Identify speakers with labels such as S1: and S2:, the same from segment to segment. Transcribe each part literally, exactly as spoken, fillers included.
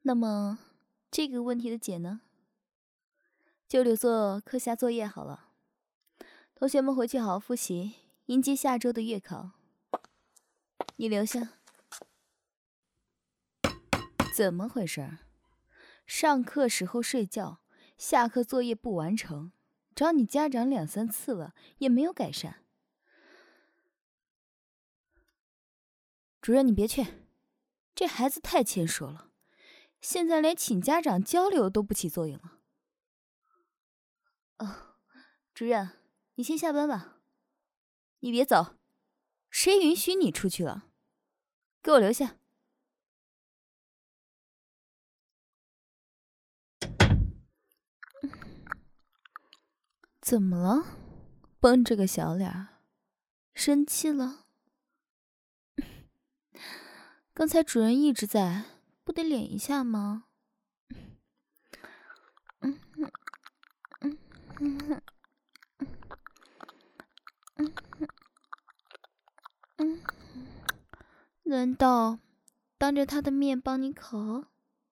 S1: 那么这个问题的解呢，就留作课下作业好了。同学们回去好好复习，迎接下周的月考。你留下。怎么回事？上课时候睡觉，下课作业不完成，找你家长两三次了，也没有改善。主任，你别去，这孩子太欠说了，现在连请家长交流都不起作用了。哦，主任，你先下班吧。你别走，谁允许你出去了？给我留下。怎么了？绷着个小脸，生气了？刚才主任一直在，不得脸一下吗？嗯嗯嗯嗯嗯嗯，难道当着他的面帮你口？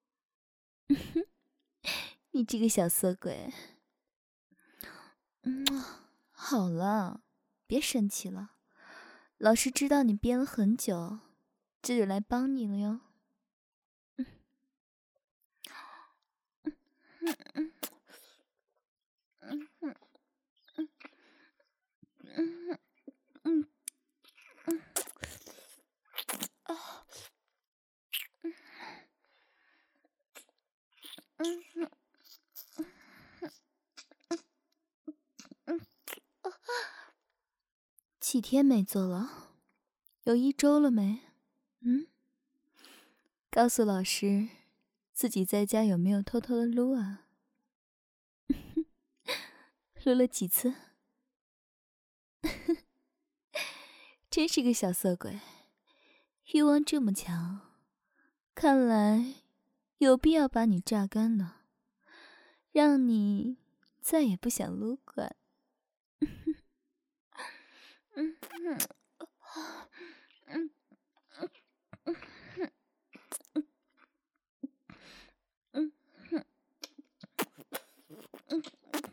S1: 你这个小色鬼！嗯，好了，别生气了。老师知道你憋了很久，这就来帮你了哟。嗯嗯嗯嗯嗯嗯嗯嗯嗯啊嗯嗯嗯嗯啊！几天没做了？有一周了没？嗯，告诉老师，自己在家有没有偷偷的撸啊？撸了几次？真是个小色鬼，欲望这么强，看来有必要把你榨干了，让你再也不想撸管。嗯嗯嗯嗯嗯嗯嗯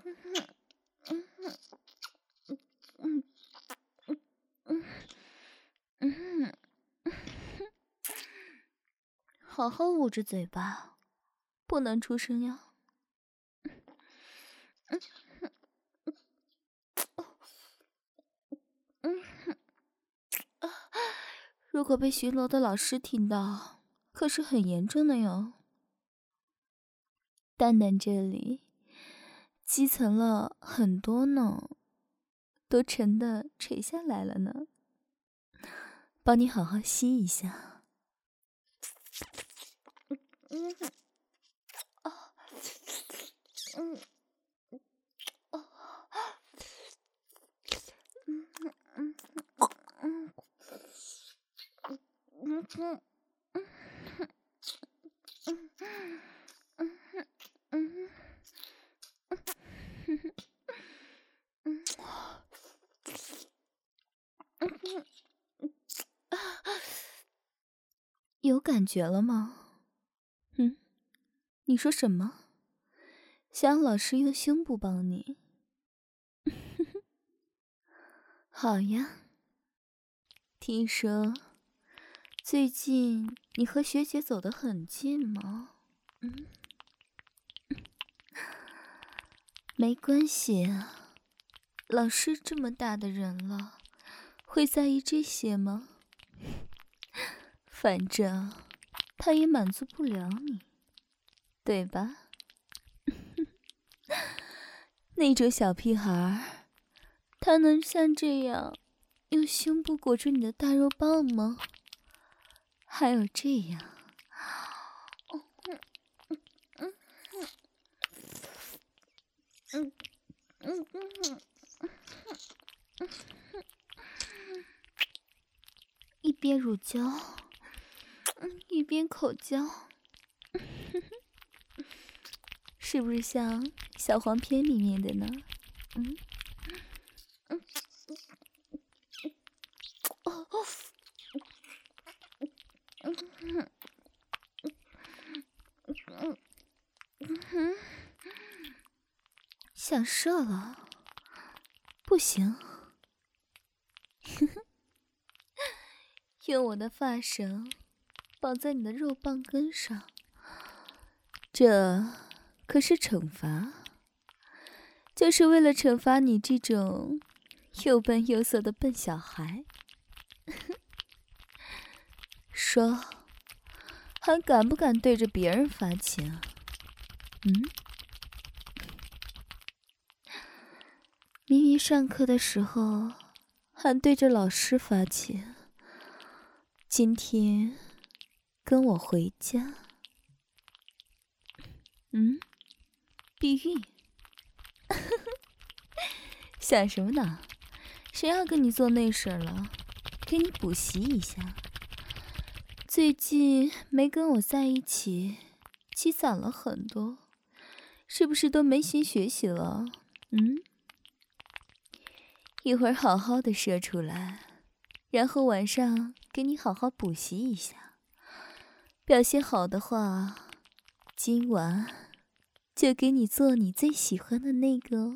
S1: 嗯嗯嗯，好好捂着嘴巴，不能出声呀。嗯啊，如果被巡逻的老师听到，可是很严重的哟。蛋蛋这里积层了很多呢，都沉的垂下来了呢。帮你好好吸一下。嗯啊嗯哦嗯嗯嗯嗯嗯嗯嗯有感觉了吗？嗯，你说什么？想老师用胸部帮你？好呀。听说最近你和学姐走得很近吗？嗯，没关系啊，老师这么大的人了，会在意这些吗？反正他也满足不了你，对吧？那种小屁孩，他能像这样用胸部裹住你的大肉棒吗？还有这样，嗯嗯嗯嗯嗯，一边乳胶，嗯，一边口交，是不是像小黄片里面的呢？嗯嗯哦哦，嗯想射了？不行。用我的发绳绑在你的肉棒根上，这可是惩罚，就是为了惩罚你这种又笨又色的笨小孩。说，还敢不敢对着别人发情啊？嗯？明明上课的时候还对着老师发情，今天跟我回家。嗯？避孕？想什么呢？谁要跟你做那事儿了？给你补习一下。最近没跟我在一起，积攒了很多，是不是都没心学习了？嗯？一会儿好好的射出来，然后晚上给你好好补习一下。表现好的话，今晚就给你做你最喜欢的那个哦。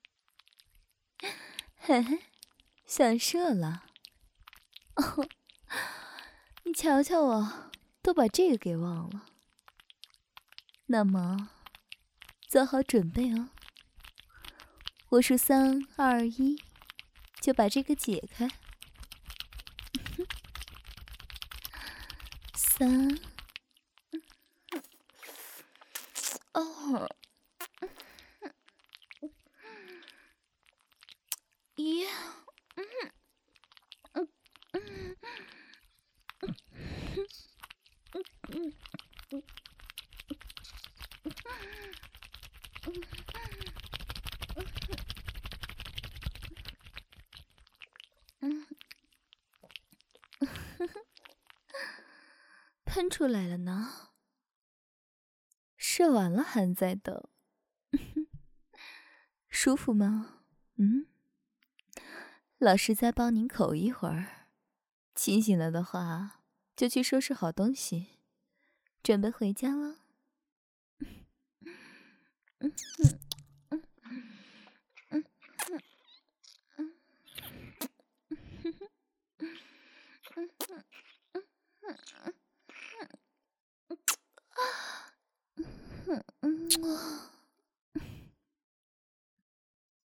S1: 嘿嘿，想射了？哦，你瞧瞧我，都把这个给忘了。那么，做好准备哦。我数三二一，就把这个解开。三，二，一，喷出来了呢。射完了还在抖，舒服吗？嗯？老师再帮您口一会儿，清醒了的话就去收拾好东西，准备回家了。嗯嗯